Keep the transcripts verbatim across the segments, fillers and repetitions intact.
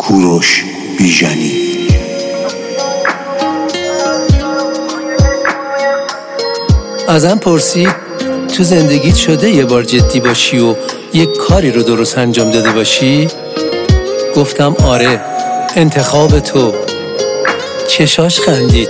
کوروش بیژنی. ازم پرسید تو زندگیت شده یه بار جدی باشی و یک کاری رو درست انجام داده باشی؟ گفتم آره، انتخاب تو. چشاش خندید.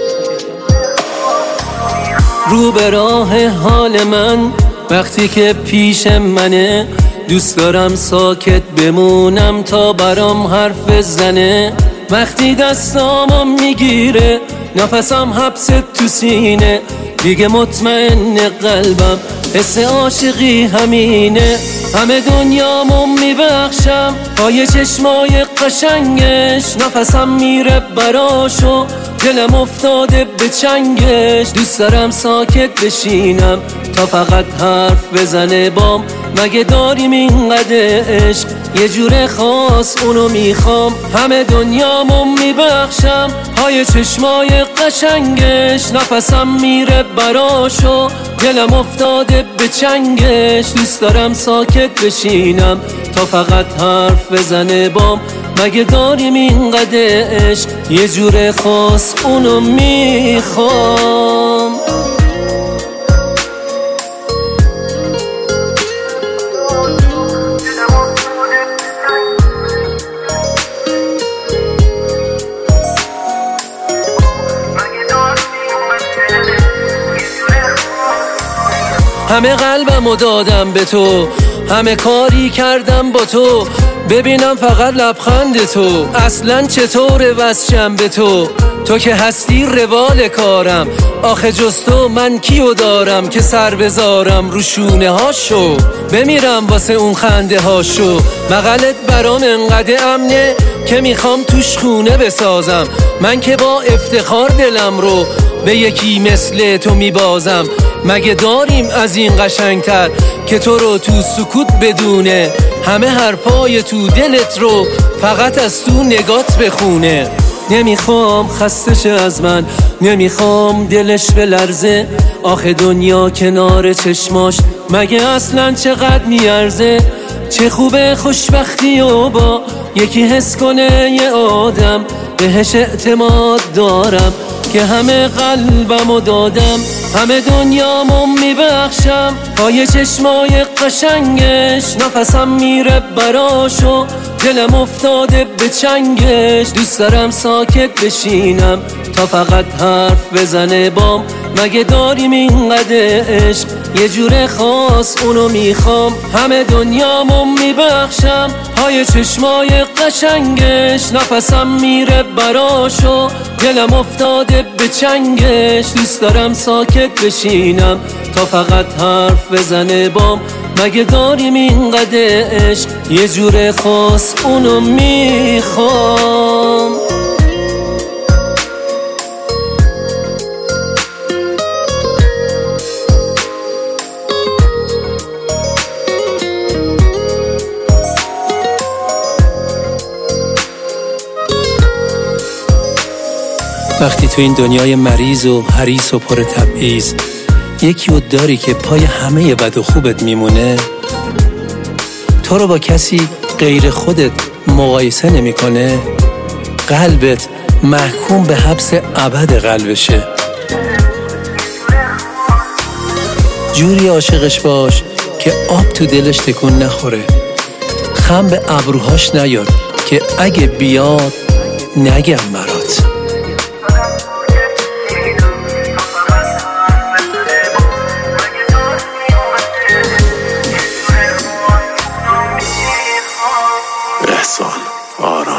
رو به راه حال من وقتی که پیش منه، دوست دارم ساکت بمونم تا برام حرف زنه. وقتی دستامو میگیره نفسم حبس تو سینه، دیگه مطمئن قلبم حس عاشقی همینه. همه دنیامو میبخشم پای چشمای قشنگش، نفسم میره براشو دلم افتاده به چنگش. دوست دارم ساکت بشینم تا فقط حرف بزنه بام، مگه داریم اینقدر عشق یه جور خاص اونو میخوام. همه دنیامو میبخشم پای چشمای قشنگش، نفسم میره براشو دلم افتاده به چنگش. دوست دارم ساکت بشینم تا فقط حرف بزنه بام، مگه داریم اینقدر عشق یه جور خاص اونو میخوام. همه قلبمو دادم به تو، همه کاری کردم با تو، ببینم فقط لبخند تو. اصلا چطور وصلم به تو، تو که هستی روال کارم. آخه جز تو من کیو دارم که سر بذارم رو شونه هاشو، بمیرم واسه اون خنده هاشو. بغلت برام انقدر امنه که میخوام توش خونه بسازم. من که با افتخار دلم رو به یکی مثل تو میبازم. مگه داریم از این قشنگتر که تو رو تو سکوت بدونه، همه حرفای تو دلت رو فقط از تو نگات بخونه. نمیخوام خسته شه از من، نمیخوام دلش بلرزه. آخه دنیا کنار چشماش مگه اصلا چقدر میارزه. چه خوبه خوشبختی و با یکی حس کنه یه آدم، بهش اعتماد دارم که همه قلبمو دادم. همه دنیامو میبخشم پای چشمای قشنگش، نفسم میره براشو دلم افتاده به چنگش. دوست دارم ساکت بشینم تا فقط حرف بزنه بام، مگه داریم اینقدر عشق یه جور خاص اونو میخوام. همه دنیامو میبخشم پای چشمای قشنگش، نفسم میره براشو دلم افتاده به چنگش. دوست دارم ساکت بشینم تا فقط حرف بزنه بام، مگه داریم اینقدر عشق یه جور خاص اونو میخوام. وقتی تو این دنیای مریض و حریص و پر تبعیض یکی رو داری که پای همه بد و خوبت میمونه، تو رو با کسی غیر خودت مقایسه نمیکنه، قلبت محکوم به حبس ابد قلبشه. جوری عاشقش باش که آب تو دلش تکون نخوره، خم به ابروهاش نیاد که اگه بیاد نگم برات. احسان آرام.